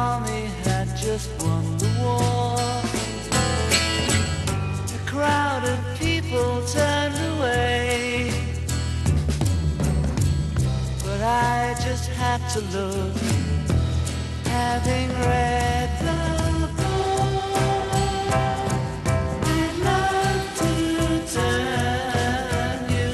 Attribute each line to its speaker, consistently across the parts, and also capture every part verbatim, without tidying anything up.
Speaker 1: army had just won the war. The crowd of people turned away, but I just had to look, having read the book. I'd love to turn you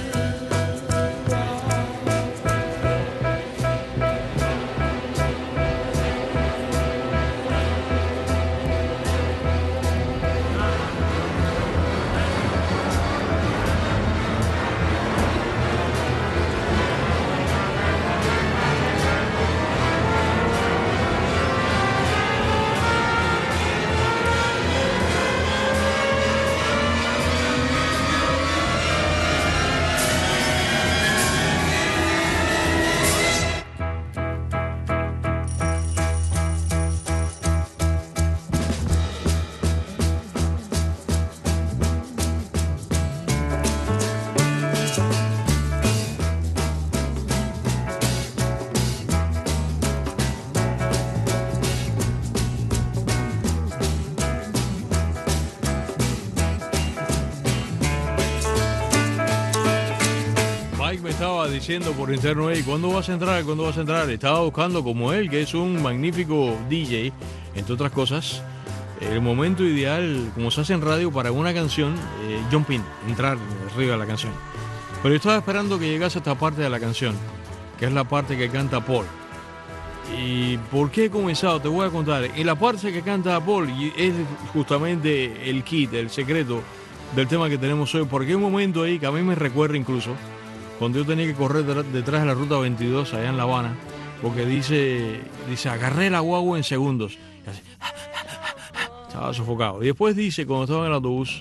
Speaker 2: estaba diciendo por interno, hey, ¿cuándo vas a entrar? ¿Cuándo vas a entrar? Estaba buscando como él, que es un magnífico D J, entre otras cosas, el momento ideal, como se hace en radio, para una canción, eh, jump in, entrar arriba de la canción. Pero yo estaba esperando que llegase esta parte de la canción, que es la parte que canta Paul. ¿Y por qué he comenzado? Te voy a contar. En la parte que canta Paul es justamente el kit, el secreto del tema que tenemos hoy, porque hay un momento ahí que a mí me recuerda incluso cuando yo tenía que correr detrás de la ruta veintidós allá en La Habana, porque dice, dice agarré la guagua en segundos. Y así, estaba sofocado. Y después dice, cuando estaba en el autobús,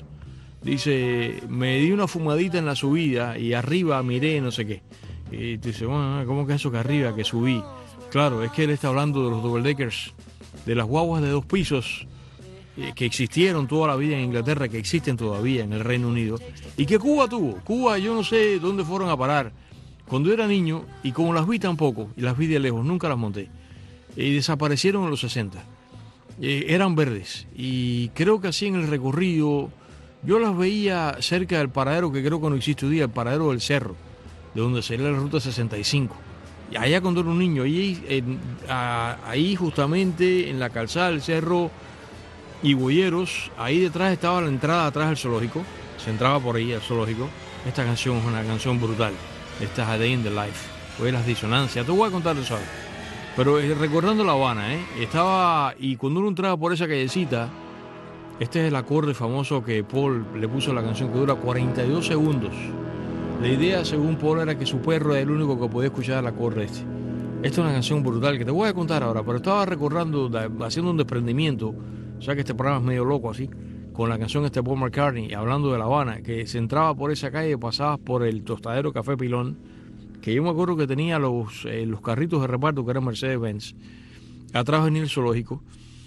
Speaker 2: dice, me di una fumadita en la subida y arriba miré no sé qué. Y dice, bueno, ¿cómo que eso que arriba, que subí? Claro, es que él está hablando de los double deckers, de las guaguas de dos pisos que existieron toda la vida en Inglaterra, que existen todavía en el Reino Unido, y que Cuba tuvo. Cuba, yo no sé dónde fueron a parar cuando era niño, y como las vi tampoco, y las vi de lejos, nunca las monté, y desaparecieron en los sesenta. Eh, eran verdes, y creo que así en el recorrido, yo las veía cerca del paradero, que creo que no existe hoy día, el paradero del Cerro, de donde sería la ruta sesenta y cinco. Y allá cuando era un niño, ahí, en, a, ahí justamente en la calzada del Cerro y Boyeros, ahí detrás estaba la entrada atrás del zoológico, se entraba por ahí al zoológico. Esta canción es una canción brutal, esta es A Day in the Life, oye las disonancias, te voy a contar eso ahora. Pero eh, recordando La Habana, ¿eh? estaba, y cuando uno entraba por esa callecita, este es el acorde famoso que Paul le puso a la canción, que dura cuarenta y dos segundos. La idea, según Paul, era que su perro era el único que podía escuchar el acorde este. Esta es una canción brutal que te voy a contar ahora, pero estaba recordando, haciendo un desprendimiento. O sea que este programa es medio loco así, con la canción este Paul McCartney, hablando de La Habana, que se entraba por esa calle, pasabas por el tostadero Café Pilón, que yo me acuerdo que tenía los, eh, los carritos de reparto que eran Mercedes-Benz, atrás venía el zoológico,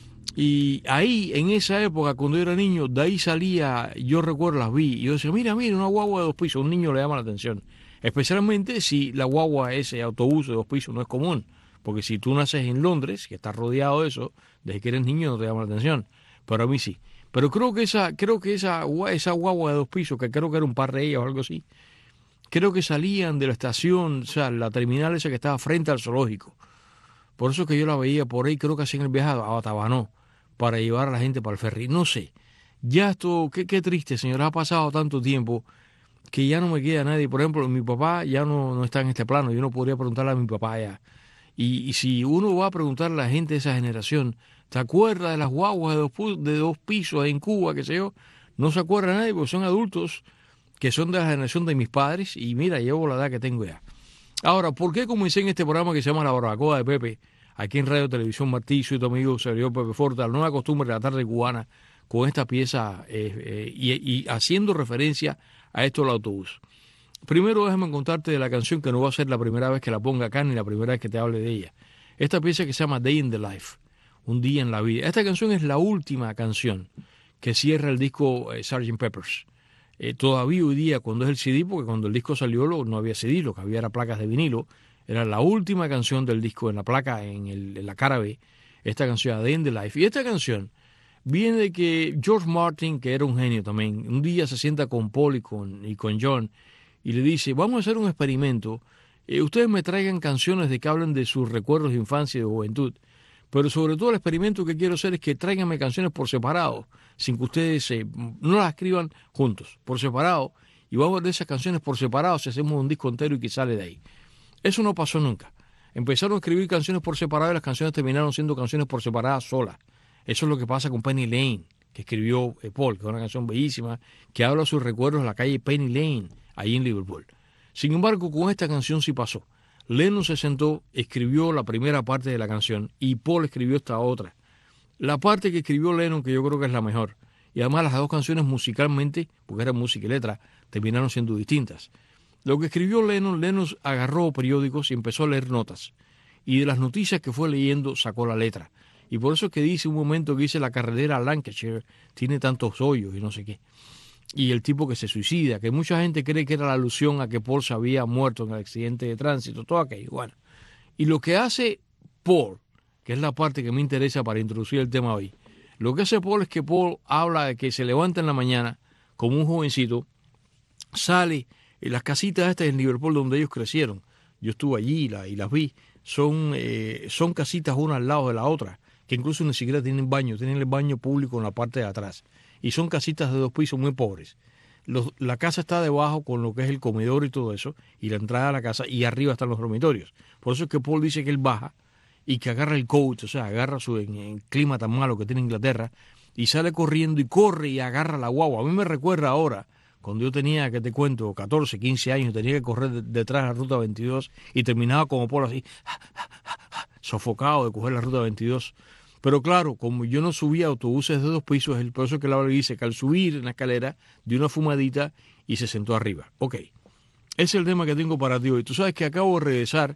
Speaker 2: y ahí, en esa época, cuando yo era niño, de ahí salía, yo recuerdo las vi, y yo decía, mira, mira, una guagua de dos pisos, un niño le llama la atención, especialmente si la guagua, ese autobús de dos pisos, no es común. Porque si tú naces en Londres, que estás rodeado de eso, desde que eres niño no te llama la atención. Pero a mí sí. Pero creo que esa, creo que esa, esa guagua de dos pisos, que creo que era un par de ellas o algo así, creo que salían de la estación, o sea, la terminal esa que estaba frente al zoológico. Por eso que yo la veía por ahí, creo que hacían el viaje a Tabanó, para llevar a la gente para el ferry. No sé. Ya esto, qué, qué triste, señora, ha pasado tanto tiempo que ya no me queda nadie. Por ejemplo, mi papá ya no, no está en este plano, yo no podría preguntarle a mi papá ya. Y, y si uno va a preguntarle a la gente de esa generación, ¿te acuerdas de las guaguas de dos, de dos pisos en Cuba, qué sé yo? No se acuerda nadie porque son adultos que son de la generación de mis padres y mira, llevo la edad que tengo ya. Ahora, ¿por qué comencé en este programa que se llama La Barbacoa de Pepe? Aquí en Radio Televisión Martí, soy tu amigo servidor Pepe Forta, la nueva costumbre de la tarde cubana, con esta pieza eh, eh, y, y haciendo referencia a esto del autobús. Primero déjame contarte de la canción, que no va a ser la primera vez que la ponga acá ni la primera vez que te hable de ella. Esta pieza que se llama Day in the Life, un día en la vida. Esta canción es la última canción que cierra el disco eh, sergeant Pepper's. Eh, todavía hoy día, cuando es el C D, porque cuando el disco salió no había C D, lo que había era placas de vinilo, era la última canción del disco en la placa, en, el, en la cara B, esta canción, A Day in the Life. Y esta canción viene de que George Martin, que era un genio también, un día se sienta con Paul y con, y con John y le dice, vamos a hacer un experimento. Eh, ustedes me traigan canciones de que hablen de sus recuerdos de infancia y de juventud. Pero sobre todo el experimento que quiero hacer es que tráiganme canciones por separado, sin que ustedes eh, no las escriban juntos, por separado. Y vamos a ver de esas canciones por separado si hacemos un disco entero y que sale de ahí. Eso no pasó nunca. Empezaron a escribir canciones por separado y las canciones terminaron siendo canciones por separadas solas. Eso es lo que pasa con Penny Lane, que escribió eh, Paul, que es una canción bellísima, que habla de sus recuerdos de la calle Penny Lane, ahí en Liverpool. Sin embargo, con esta canción sí pasó. Lennon se sentó, escribió la primera parte de la canción y Paul escribió esta otra. La parte que escribió Lennon, que yo creo que es la mejor, y además las dos canciones musicalmente, porque eran música y letra, terminaron siendo distintas. Lo que escribió Lennon, Lennon agarró periódicos y empezó a leer notas. Y de las noticias que fue leyendo sacó la letra. Y por eso es que dice un momento que dice la carretera Lancashire tiene tantos hoyos y no sé qué. Y el tipo que se suicida, que mucha gente cree que era la alusión a que Paul se había muerto en el accidente de tránsito, todo aquello. Bueno, y lo que hace Paul, que es la parte que me interesa para introducir el tema hoy, lo que hace Paul es que Paul habla de que se levanta en la mañana como un jovencito, sale en las casitas estas en Liverpool donde ellos crecieron. Yo estuve allí y, la, y las vi. Son, eh, son casitas una al lado de la otra, que incluso ni siquiera tienen baño, tienen el baño público en la parte de atrás. Y son casitas de dos pisos muy pobres. Los, la casa está debajo con lo que es el comedor y todo eso, y la entrada a la casa, y arriba están los dormitorios. Por eso es que Paul dice que él baja y que agarra el coat, o sea, agarra su en, en clima tan malo que tiene Inglaterra, y sale corriendo y corre y agarra la guagua. A mí me recuerda ahora, cuando yo tenía, que te cuento, catorce, quince años, tenía que correr de, detrás de la ruta veintidós y terminaba como Paul así, sofocado de coger la ruta veintidós. Pero claro, como yo no subía autobuses de dos pisos, es el por eso que la dice que al subir en la escalera dio una fumadita y se sentó arriba. Ok, ese es el tema que tengo para ti hoy. Tú sabes que acabo de regresar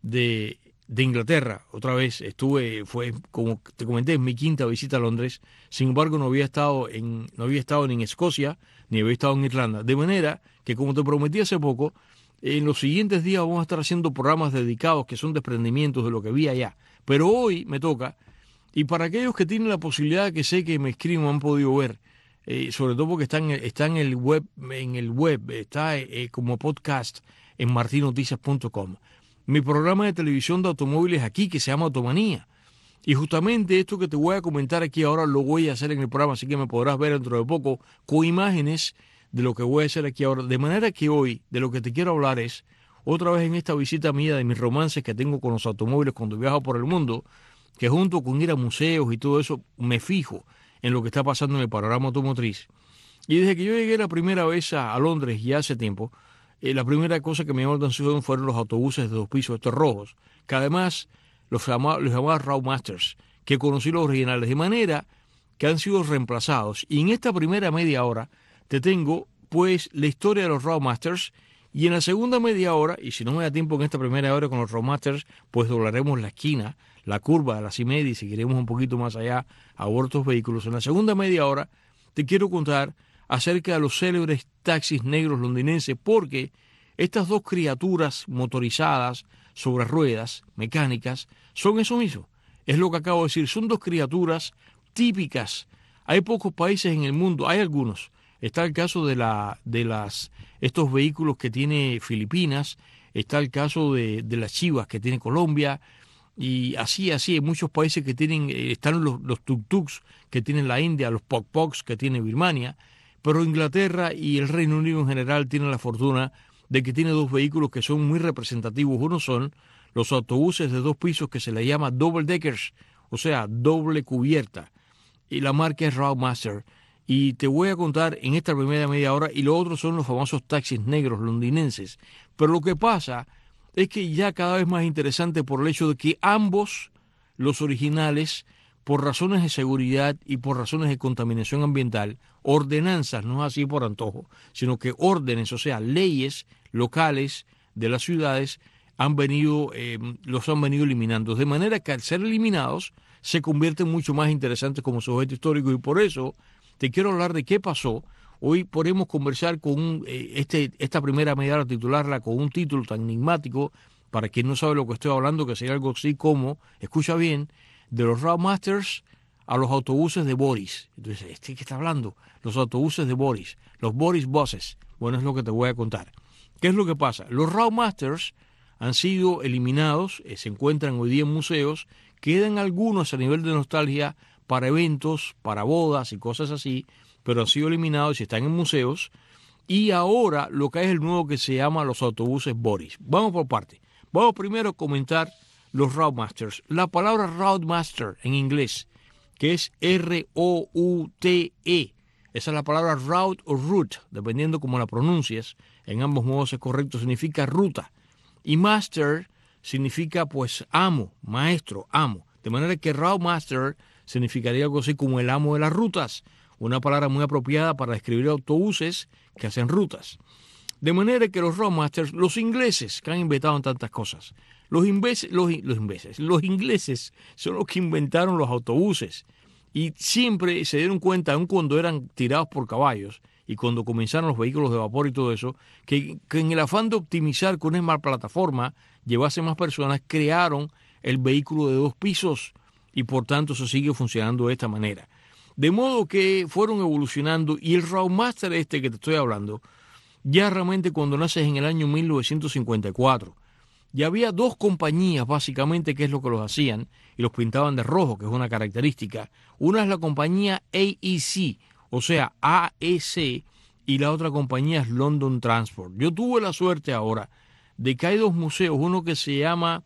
Speaker 2: de, de Inglaterra, otra vez estuve, fue como te comenté, en mi quinta visita a Londres. Sin embargo, no había estado en, no había estado ni en Escocia, ni había estado en Irlanda. De manera que, como te prometí hace poco, en los siguientes días vamos a estar haciendo programas dedicados que son desprendimientos de lo que vi allá. Pero hoy me toca. Y para aquellos que tienen la posibilidad, que sé que me escriben, han podido ver, eh, sobre todo porque está en, está en el web, en el web, está eh, como podcast en martin noticias punto com. Mi programa de televisión de automóviles aquí, que se llama Automanía. Y justamente esto que te voy a comentar aquí ahora lo voy a hacer en el programa, así que me podrás ver dentro de poco con imágenes de lo que voy a hacer aquí ahora. De manera que hoy, de lo que te quiero hablar es, otra vez en esta visita mía de mis romances que tengo con los automóviles cuando viajo por el mundo, que junto con ir a museos y todo eso, me fijo en lo que está pasando en el panorama automotriz. Y desde que yo llegué la primera vez a, a Londres, ya hace tiempo, eh, la primera cosa que me llamó la atención fueron los autobuses de dos pisos, estos rojos, que además los llamaban los llamaba Roadmasters, que conocí los originales, de manera que han sido reemplazados. Y en esta primera media hora te tengo, pues, la historia de los Roadmasters, y en la segunda media hora, y si no me da tiempo en esta primera hora con los Roadmasters, pues doblaremos la esquina, la curva de las y media y seguiremos un poquito más allá a otros vehículos. En la segunda media hora te quiero contar acerca de los célebres taxis negros londinenses, porque estas dos criaturas motorizadas sobre ruedas mecánicas son eso mismo. Es lo que acabo de decir, son dos criaturas típicas. Hay pocos países en el mundo, hay algunos. Está el caso de, la, de las, estos vehículos que tiene Filipinas, está el caso de, de las Chivas que tiene Colombia, y así, así, hay muchos países que tienen, están los, los tuk-tuks que tienen la India, los pok-poks que tiene Birmania, pero Inglaterra y el Reino Unido en general tienen la fortuna de que tiene dos vehículos que son muy representativos. Uno son los autobuses de dos pisos que se le llama double deckers, o sea, doble cubierta, y la marca es Roadmaster. Y te voy a contar en esta primera media hora, y lo otro son los famosos taxis negros londinenses. Pero lo que pasa es que ya cada vez más interesante por el hecho de que ambos, los originales, por razones de seguridad y por razones de contaminación ambiental, ordenanzas, no es así por antojo, sino que órdenes, o sea, leyes locales de las ciudades, han venido, eh, los han venido eliminando. De manera que al ser eliminados, se convierten mucho más interesantes como sujeto histórico, y por eso te quiero hablar de qué pasó. Hoy podemos conversar con un, eh, este, esta primera media hora, titularla con un título tan enigmático, para quien no sabe lo que estoy hablando, que sería algo así como, escucha bien, de los Roadmasters a los autobuses de Boris. Entonces, ¿este qué está hablando? Los autobuses de Boris, los Boris Buses. Bueno, es lo que te voy a contar. ¿Qué es lo que pasa? Los Roadmasters han sido eliminados, eh, se encuentran hoy día en museos, quedan algunos a nivel de nostalgia para eventos, para bodas y cosas así, pero han sido eliminados y están en museos. Y ahora lo que hay es el nuevo que se llama los autobuses Boris. Vamos por parte. Vamos primero a comentar los Roadmasters. La palabra Roadmaster en inglés, que es R O U T E. Esa es la palabra route o route, dependiendo cómo la pronuncias. En ambos modos es correcto, significa ruta. Y master significa pues amo, maestro, amo. De manera que Roadmaster significaría algo así como el amo de las rutas. Una palabra muy apropiada para describir autobuses que hacen rutas. De manera que los Roadmasters, los ingleses que han inventado tantas cosas, los, ingleses, los, los, ingleses, los ingleses son los que inventaron los autobuses y siempre se dieron cuenta, aun cuando eran tirados por caballos y cuando comenzaron los vehículos de vapor y todo eso, que, que en el afán de optimizar que una más plataforma llevase más personas, crearon el vehículo de dos pisos y por tanto eso sigue funcionando de esta manera. De modo que fueron evolucionando y el Roadmaster este que te estoy hablando, ya realmente cuando naces en el año mil novecientos cincuenta y cuatro, ya había dos compañías básicamente que es lo que los hacían y los pintaban de rojo, que es una característica. Una es la compañía A E C, o sea, A E C, y la otra compañía es London Transport. Yo tuve la suerte ahora de que hay dos museos, uno que se llama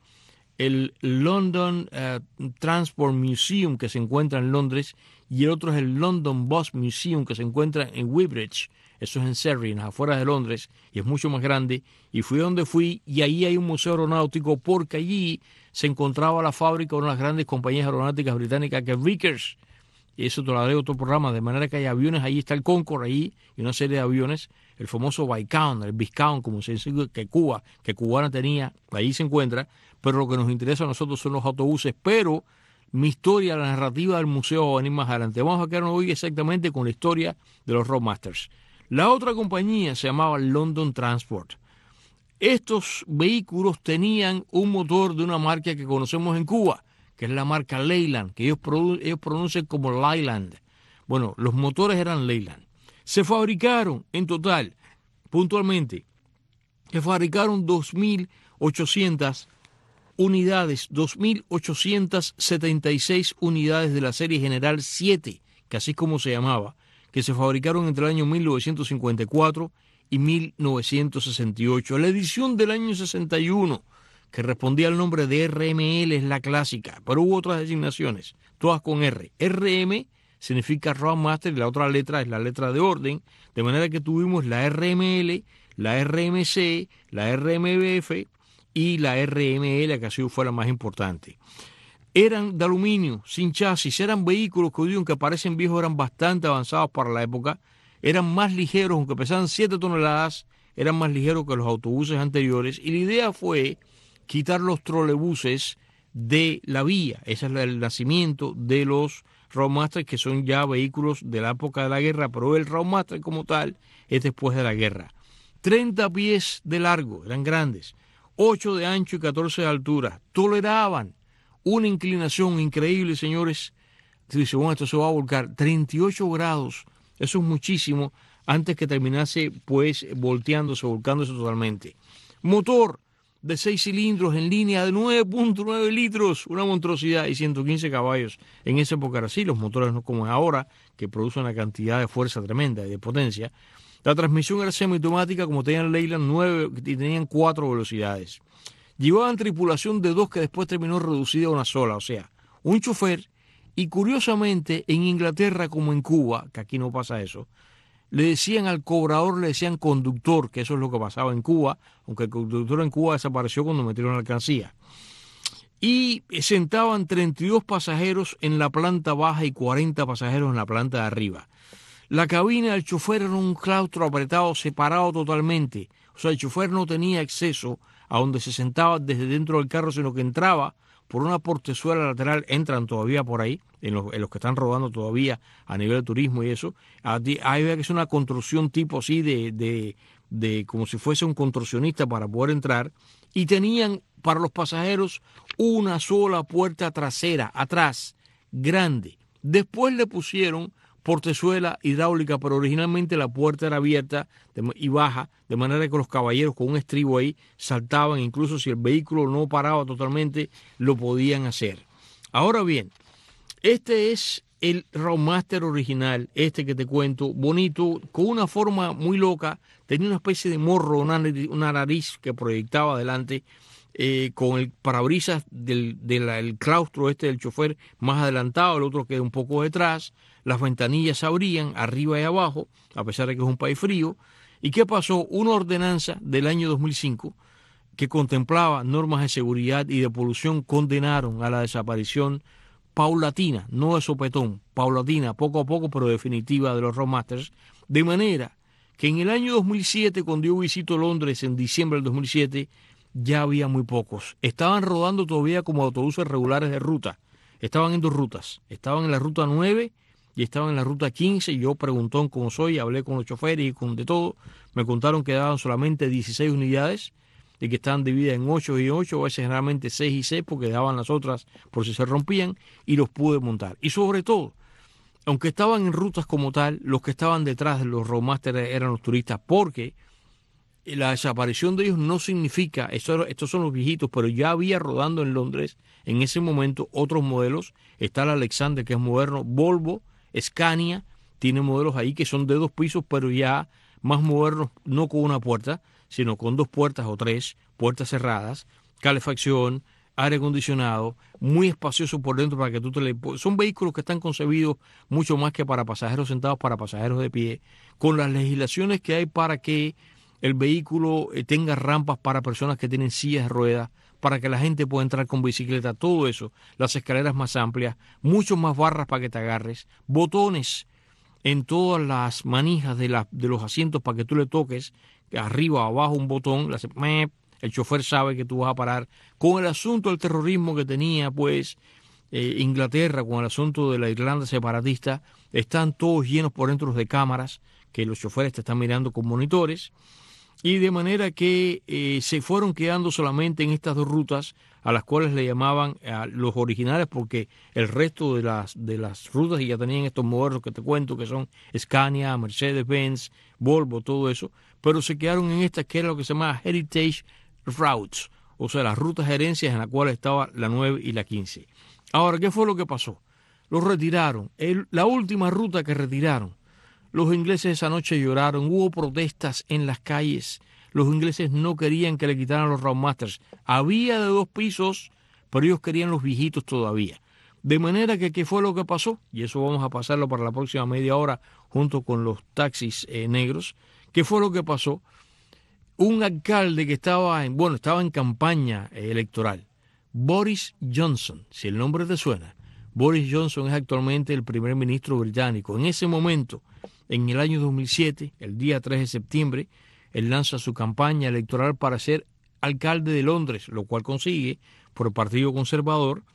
Speaker 2: el London uh, Transport Museum, que se encuentra en Londres, y el otro es el London Bus Museum, que se encuentra en Weybridge. Eso es en Surrey, en las afueras de Londres, y es mucho más grande. Y fui donde fui, y ahí hay un museo aeronáutico, porque allí se encontraba la fábrica de una de las grandes compañías aeronáuticas británicas, que es Vickers. Y eso te lo haré otro programa, de manera que hay aviones, ahí está el Concorde, ahí, y una serie de aviones, el famoso Viscount, el Viscount, como se dice que Cuba, que Cubana tenía, ahí se encuentra, pero lo que nos interesa a nosotros son los autobuses, pero mi historia, la narrativa del museo va a venir más adelante. Vamos a quedarnos hoy exactamente con la historia de los Roadmasters. La otra compañía se llamaba London Transport. Estos vehículos tenían un motor de una marca que conocemos en Cuba, que es la marca Leyland, que ellos, produ- ellos pronuncian como Leyland. Bueno, los motores eran Leyland. Se fabricaron en total, puntualmente, se fabricaron dos mil ochocientas unidades, dos mil ochocientas setenta y seis unidades de la serie General siete, que así es como se llamaba, que se fabricaron entre el año mil novecientos cincuenta y cuatro y mil novecientos sesenta y ocho. La edición del año sesenta y uno, que respondía al nombre de R M L, es la clásica, pero hubo otras designaciones, todas con R. R M significa Roadmaster y la otra letra es la letra de orden, de manera que tuvimos la R M L, la R M C, la R M B F y la R M L, que así fue la más importante. Eran de aluminio, sin chasis, eran vehículos que hoy, aunque parecen viejos, eran bastante avanzados para la época, eran más ligeros, aunque pesaban siete toneladas, eran más ligeros que los autobuses anteriores, y la idea fue quitar los trolebuses de la vía. Ese es el nacimiento de los Roadmaster, que son ya vehículos de la época de la guerra, pero el Roadmaster como tal es después de la guerra. treinta pies de largo, eran grandes, ocho de ancho y catorce de altura, toleraban una inclinación increíble, señores. Se dice, bueno, esto se va a volcar treinta y ocho grados, eso es muchísimo, antes que terminase pues volteándose, volcándose totalmente. Motor de seis cilindros en línea de nueve punto nueve litros, una monstruosidad, y ciento quince caballos. En esa época era así, los motores no como es ahora, que producen una cantidad de fuerza tremenda y de potencia. La transmisión era semiautomática, como tenían Leyland, nueve, y tenían cuatro velocidades. Llevaban tripulación de dos que después terminó reducida a una sola, o sea, un chofer, y curiosamente en Inglaterra como en Cuba, que aquí no pasa eso, le decían al cobrador, le decían conductor, que eso es lo que pasaba en Cuba, aunque el conductor en Cuba desapareció cuando metieron la alcancía. Y sentaban treinta y dos pasajeros en la planta baja y cuarenta pasajeros en la planta de arriba. La cabina del chofer era un claustro apretado, separado totalmente. O sea, el chofer no tenía acceso a donde se sentaba desde dentro del carro, sino que entraba por una portezuela lateral, entran todavía por ahí, en los, en los que están rodando todavía a nivel de turismo y eso. Ahí había que hacer una construcción tipo así de, de, de como si fuese un contorsionista para poder entrar, y tenían para los pasajeros una sola puerta trasera, atrás, grande. Después le pusieron portezuela hidráulica, pero originalmente la puerta era abierta y baja, de manera que los caballeros con un estribo ahí saltaban, incluso si el vehículo no paraba totalmente, lo podían hacer. Ahora bien, este es el Roadmaster original, este que te cuento, bonito, con una forma muy loca, tenía una especie de morro, una, una nariz que proyectaba adelante, eh, con el parabrisas del, del el claustro este del chofer más adelantado, el otro queda un poco detrás, las ventanillas se abrían arriba y abajo, a pesar de que es un país frío. ¿Y qué pasó? Una ordenanza del año dos mil cinco que contemplaba normas de seguridad y de polución condenaron a la desaparición paulatina, no de sopetón, paulatina, poco a poco, pero definitiva, de los Roadmasters, de manera que en el año dos mil siete, cuando yo visito Londres en diciembre del dos mil siete, ya había muy pocos. Estaban rodando todavía como autobuses regulares de ruta. Estaban en dos rutas. Estaban en la ruta nueve y estaban en la ruta quince. Yo preguntón como soy, hablé con los choferes y con de todo. Me contaron que daban solamente dieciséis unidades y que estaban divididas en ocho y ocho, a veces generalmente seis y seis, porque daban las otras por si se rompían, y los pude montar. Y sobre todo, aunque estaban en rutas como tal, los que estaban detrás de los Roadmasters eran los turistas, porque la desaparición de ellos no significa, esto, estos son los viejitos, pero ya había rodando en Londres en ese momento otros modelos. Está el Alexander, que es moderno, Volvo, Scania, tiene modelos ahí que son de dos pisos, pero ya más modernos, no con una puerta, sino con dos puertas o tres, puertas cerradas, calefacción, aire acondicionado, muy espacioso por dentro para que tú te le... Son vehículos que están concebidos mucho más que para pasajeros sentados, para pasajeros de pie, con las legislaciones que hay para que el vehículo tenga rampas para personas que tienen sillas de ruedas, para que la gente pueda entrar con bicicleta, todo eso, las escaleras más amplias, mucho más barras para que te agarres, botones en todas las manijas de, la, de los asientos para que tú le toques, arriba o abajo un botón, el chofer sabe que tú vas a parar. Con el asunto del terrorismo que tenía, pues, eh, Inglaterra, con el asunto de la Irlanda separatista, están todos llenos por dentro de cámaras, que los choferes te están mirando con monitores, y de manera que eh, se fueron quedando solamente en estas dos rutas, a las cuales le llamaban a los originales, porque el resto de las, de las rutas ya tenían estos modelos que te cuento, que son Scania, Mercedes-Benz, Volvo, todo eso, pero se quedaron en estas que era lo que se llama Heritage Routes, o sea, las rutas herencias en las cuales estaba la nueve y la quince. Ahora, ¿qué fue lo que pasó? Los retiraron. El, la última ruta que retiraron, los ingleses esa noche lloraron, hubo protestas en las calles. Los ingleses no querían que le quitaran los Roadmasters. Había de dos pisos, pero ellos querían los viejitos todavía. De manera que, ¿qué fue lo que pasó? Y eso vamos a pasarlo para la próxima media hora junto con los taxis eh, negros. ¿Qué fue lo que pasó? Un alcalde que estaba en, bueno, estaba en campaña eh, electoral, Boris Johnson, si el nombre te suena. Boris Johnson es actualmente el primer ministro británico. En ese momento, en el año dos mil siete, el día tres de septiembre, él lanza su campaña electoral para ser alcalde de Londres, lo cual consigue por el Partido Conservador,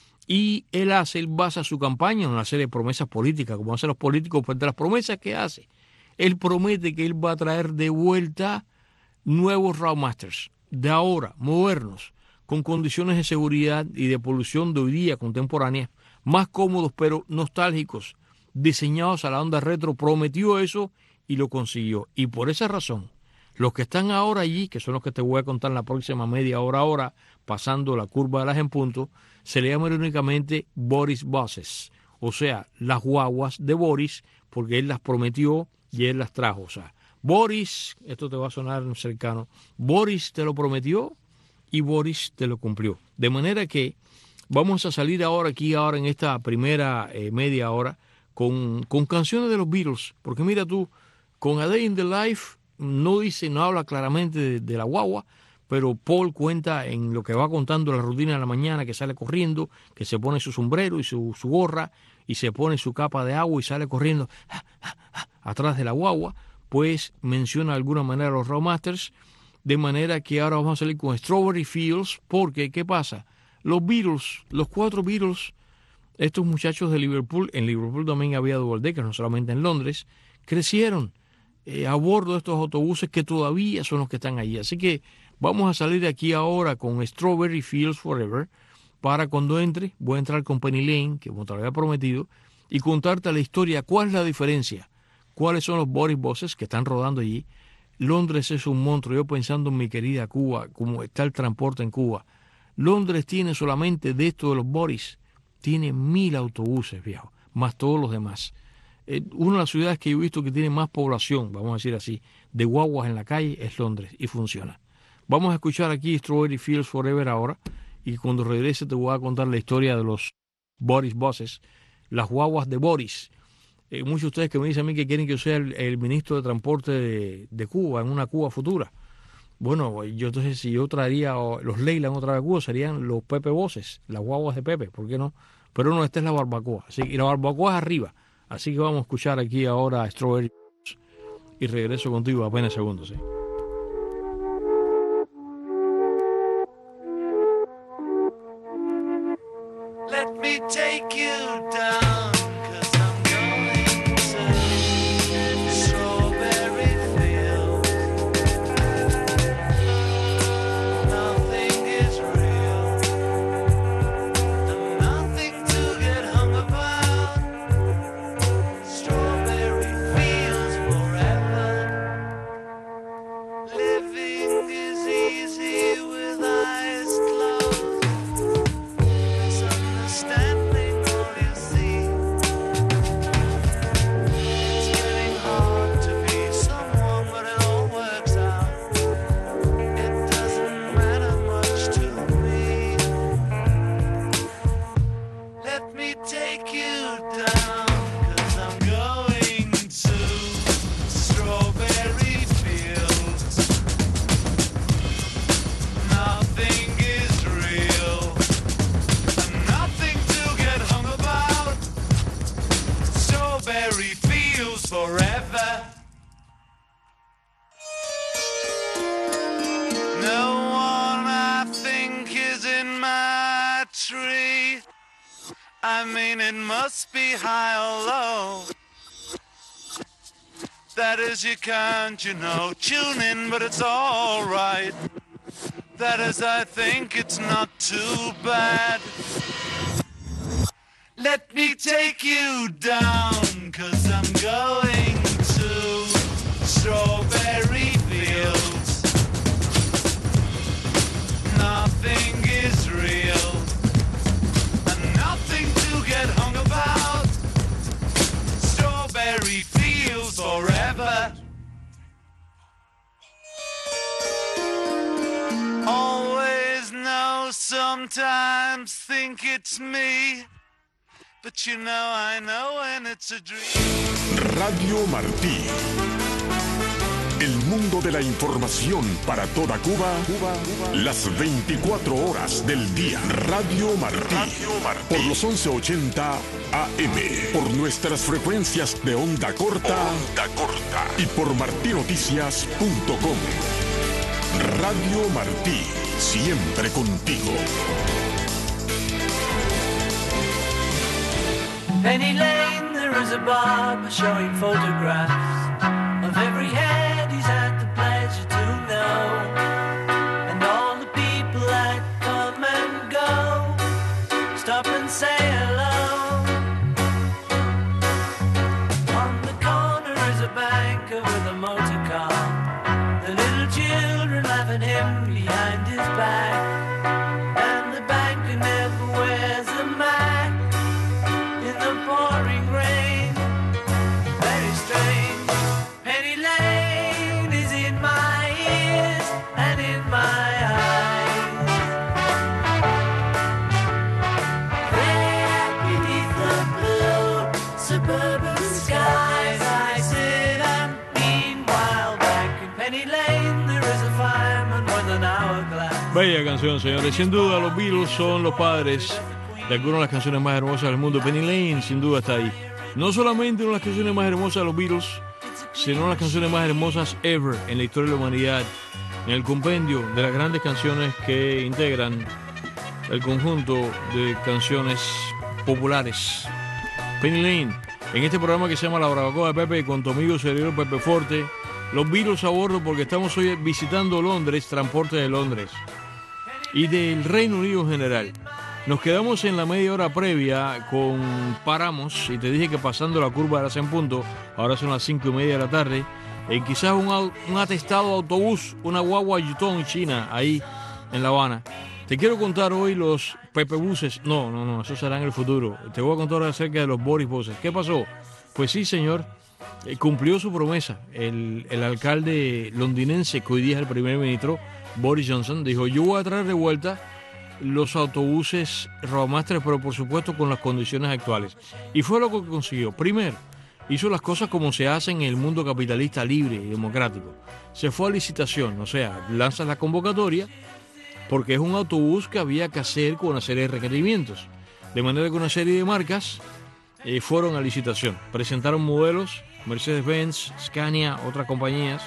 Speaker 2: y él hace, él basa su campaña en una serie de promesas políticas, como hacen los políticos, pues de las promesas que hace, él promete que él va a traer de vuelta nuevos Roadmasters, de ahora, modernos, con condiciones de seguridad y de polución de hoy día contemporáneas, más cómodos pero nostálgicos, diseñados a la onda retro. Prometió eso y lo consiguió. Y por esa razón, los que están ahora allí, que son los que te voy a contar en la próxima media hora ahora, pasando la curva de las en punto, se le llaman únicamente Boris Buses, o sea, las guaguas de Boris, porque él las prometió y él las trajo. O sea, Boris, esto te va a sonar cercano, Boris te lo prometió y Boris te lo cumplió. De manera que vamos a salir ahora aquí, ahora en esta primera eh, media hora, con, con canciones de los Beatles, porque mira tú, con A Day in the Life no dice, no habla claramente de, de la guagua, pero Paul cuenta en lo que va contando la rutina de la mañana, que sale corriendo, que se pone su sombrero y su, su gorra, y se pone su capa de agua y sale corriendo ja, ja, ja, atrás de la guagua, pues menciona de alguna manera los Roadmasters, de manera que ahora vamos a salir con Strawberry Fields, porque, ¿qué pasa? Los Beatles, los cuatro Beatles, estos muchachos de Liverpool, en Liverpool también había double deckers, no solamente en Londres, crecieron eh, a bordo de estos autobuses que todavía son los que están allí. Así que vamos a salir de aquí ahora con Strawberry Fields Forever, para cuando entre, voy a entrar con Penny Lane, que como te lo había prometido, y contarte la historia, cuál es la diferencia, cuáles son los Boris Buses que están rodando allí. Londres es un monstruo. Yo pensando en mi querida Cuba, cómo está el transporte en Cuba. Londres tiene solamente de esto de los Boris, tiene mil autobuses, viejo, más todos los demás. Eh, una de las ciudades que yo he visto que tiene más población, vamos a decir así, de guaguas en la calle es Londres, y funciona. Vamos a escuchar aquí Strawberry Fields Forever ahora, y cuando regrese te voy a contar la historia de los Boris Buses, las guaguas de Boris. Eh, muchos de ustedes que me dicen a mí que quieren que yo sea el, el ministro de Transporte de, de Cuba, en una Cuba futura. Bueno, yo entonces si yo traería los Leyland otra vez a Cuba, serían los Pepe Buses, las guaguas de Pepe, ¿por qué no? Pero no, esta es la barbacoa, así, y la barbacoa es arriba. Así que vamos a escuchar aquí ahora a Strawberry y regreso contigo apenas segundos, ¿sí?
Speaker 1: Let me take you down, 'cause I'm going to Strawberry Fields. Nothing is real, and nothing to get hung about. Strawberry Fields forever. Living is easy with eyes closed. Misunderstanding all you see. It's getting hard to be someone, but it all works out. It doesn't matter much to me. Let me take you down, 'cause I'm going to Strawberry Fields. Nothing is real, and nothing to get hung about. Strawberry Fields forever. No one I think is in my tree. I mean, it must be high or low. That is, you can't, you know, tune in, but it's all right. That is, I think it's not too bad. Let me take you down, 'cause I'm going to Strawberry Fields. Nothing is real, and nothing to get hung about. Strawberry Fields forever. Always know, sometimes think it's me, but you know I know when it's a dream.
Speaker 3: Radio Martí. El mundo de la información para toda Cuba, Cuba, Cuba. Las veinticuatro horas del día. Radio Martí. Radio Martí. Por los once ochenta A M. Por nuestras frecuencias de onda corta. Onda corta. Y por martinoticias punto com. Radio Martí. Siempre contigo.
Speaker 1: Penny Lane, there is a barber showing photographs of every head he's had the pleasure to know, and all the people that come and go stop and say hello. On the corner is a banker with a motor car, the little children laughing him behind his back, and the banker never wears a mask in the pouring rain. Very strange. Penny Lane is in my ears and in my eyes. There beneath the blue suburban skies I sit, and meanwhile back in Penny Lane there is a fireman with an hourglass.
Speaker 2: Bella canción, señores. Sin duda los Beatles son los padres de algunas de las canciones más hermosas del mundo. Penny Lane sin duda está ahí. No solamente una de las canciones más hermosas de los Beatles, sino una de las canciones más hermosas ever en la historia de la humanidad, en el compendio de las grandes canciones que integran el conjunto de canciones populares. Penny Lane, en este programa que se llama La Barbacoa de Pepe con tu amigo servidor Pepe Forte. Los Beatles a bordo porque estamos hoy visitando Londres, transporte de Londres y del Reino Unido en general. Nos quedamos en la media hora previa con Paramos y te dije que pasando la curva de las en punto, ahora son las cinco y media de la tarde, en quizás un, un atestado autobús, una guagua Yutong China ahí en La Habana. Te quiero contar hoy los Pepe Buses. No, no, no, eso será en el futuro. Te voy a contar acerca de los Boris Buses. ¿Qué pasó? Pues sí, señor, eh, cumplió su promesa. El, el alcalde londinense, que hoy día es el primer ministro, Boris Johnson, dijo: yo voy a traer de vuelta los autobuses Roadmaster, pero por supuesto con las condiciones actuales. Y fue lo que consiguió. Primero, hizo las cosas como se hacen en el mundo capitalista libre y democrático. Se fue a licitación, o sea, lanzas la convocatoria, porque es un autobús que había que hacer con una serie de requerimientos. De manera que una serie de marcas eh, fueron a licitación. Presentaron modelos, Mercedes-Benz, Scania, otras compañías.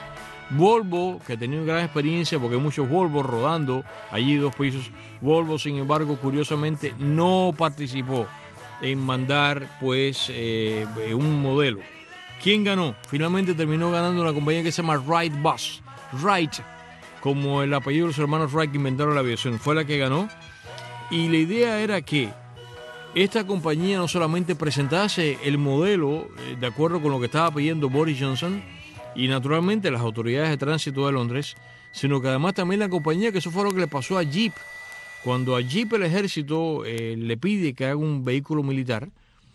Speaker 2: Volvo, que tenía gran experiencia porque hay muchos Volvo rodando allí dos pisos. Volvo, sin embargo, curiosamente no participó en mandar pues eh, un modelo. ¿Quién ganó? Finalmente terminó ganando una compañía que se llama Wright Bus. Wright, como el apellido de los hermanos Wright que inventaron la aviación, fue la que ganó. Y la idea era que esta compañía no solamente presentase el modelo eh, de acuerdo con lo que estaba pidiendo Boris Johnson y naturalmente las autoridades de tránsito de Londres, sino que además también la compañía, que eso fue lo que le pasó a Jeep. Cuando a Jeep el ejército eh, le pide que haga un vehículo militar,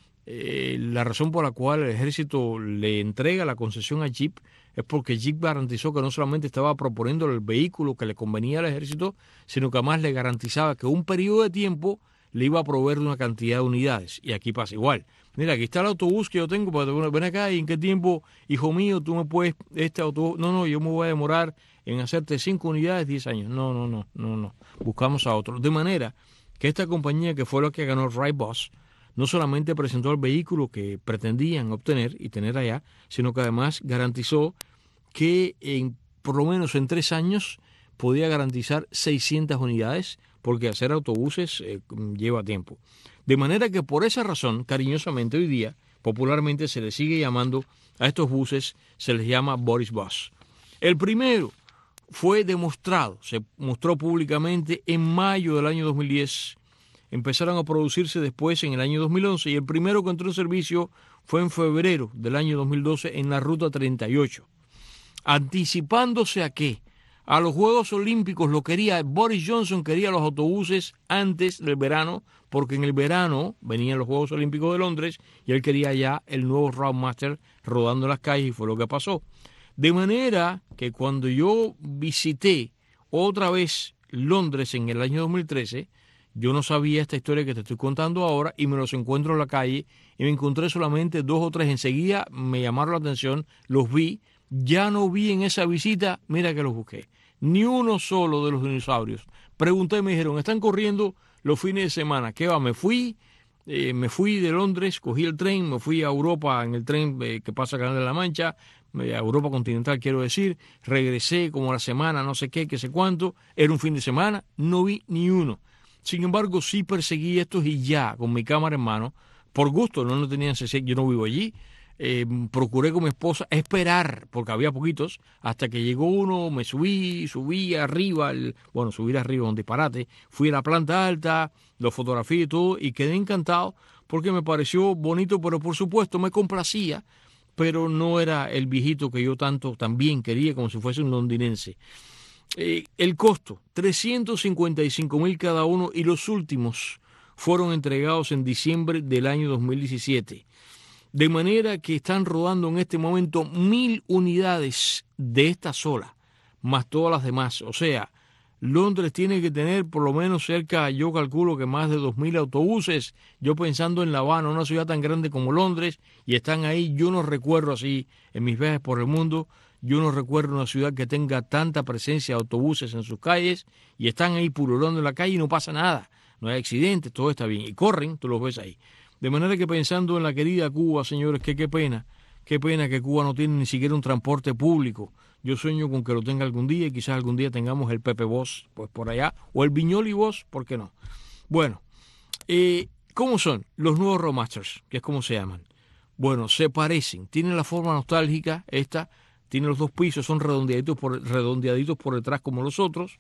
Speaker 2: eh, la razón por la cual el ejército le entrega la concesión a Jeep es porque Jeep garantizó que no solamente estaba proponiendo el vehículo que le convenía al ejército, sino que además le garantizaba que un periodo de tiempo le iba a proveer de una cantidad de unidades. Y aquí pasa igual. Mira, aquí está el autobús que yo tengo, pero ven acá, ¿y en qué tiempo, hijo mío, tú me puedes, este autobús? No, no, yo me voy a demorar en hacerte cinco unidades, diez años. No, no, no, no, no. Buscamos a otro. De manera que esta compañía, que fue la que ganó Wright Bus, no solamente presentó el vehículo que pretendían obtener y tener allá, sino que además garantizó que en, por lo menos en tres años podía garantizar seiscientas unidades, porque hacer autobuses eh, lleva tiempo. De manera que por esa razón, cariñosamente hoy día, popularmente se les sigue llamando a estos buses, se les llama Boris Bus. El primero fue demostrado, se mostró públicamente en mayo del año dos mil diez. Empezaron a producirse después en el año dos mil once y el primero que entró en servicio fue en febrero del año dos mil doce en la ruta treinta y ocho. Anticipándose a qué? A los Juegos Olímpicos lo quería, Boris Johnson quería los autobuses antes del verano, porque en el verano venían los Juegos Olímpicos de Londres y él quería ya el nuevo Roadmaster rodando en las calles y fue lo que pasó. De manera que cuando yo visité otra vez Londres en el año dos mil trece, yo no sabía esta historia que te estoy contando ahora y me los encuentro en la calle y me encontré solamente dos o tres. Enseguida me llamaron la atención, los vi, ya no vi en esa visita, mira que los busqué, ni uno solo de los dinosaurios. Pregunté y me dijeron, están corriendo los fines de semana. ¿Qué va? Me fui, eh, me fui de Londres, cogí el tren, me fui a Europa en el tren eh, que pasa Canal de la Mancha, a Europa continental quiero decir, regresé como a la semana, no sé qué, qué sé cuánto, era un fin de semana, no vi ni uno. Sin embargo, sí perseguí estos y ya, con mi cámara en mano, por gusto, no lo tenían, yo no vivo allí, eh, procuré con mi esposa esperar, porque había poquitos, hasta que llegó uno, me subí, subí arriba, el, bueno, subir arriba es un disparate, fui a la planta alta, lo fotografié y todo, y quedé encantado, porque me pareció bonito, pero por supuesto me complacía, pero no era el viejito que yo tanto también quería, como si fuese un londinense. Eh, el costo, trescientos cincuenta y cinco mil cada uno, y los últimos fueron entregados en diciembre del año dos mil diecisiete. De manera que están rodando en este momento mil unidades de esta sola, más todas las demás. O sea, Londres tiene que tener por lo menos cerca, yo calculo que más de dos mil autobuses. Yo pensando en La Habana, una ciudad tan grande como Londres, y están ahí, yo no recuerdo así, en mis viajes por el mundo, yo no recuerdo una ciudad que tenga tanta presencia de autobuses en sus calles, y están ahí pululando en la calle y no pasa nada. No hay accidentes, todo está bien. Y corren, tú los ves ahí. De manera que pensando en la querida Cuba, señores, que qué pena, qué pena que Cuba no tiene ni siquiera un transporte público. Yo sueño con que lo tenga algún día y quizás algún día tengamos el Pepe Bus pues por allá, o el Viñoli Bus, ¿por qué no? Bueno, eh, ¿cómo son los nuevos Roadmasters? Que es como se llaman. Bueno, se parecen, tienen la forma nostálgica, esta tiene los dos pisos, son redondeaditos por, redondeaditos por detrás como los otros.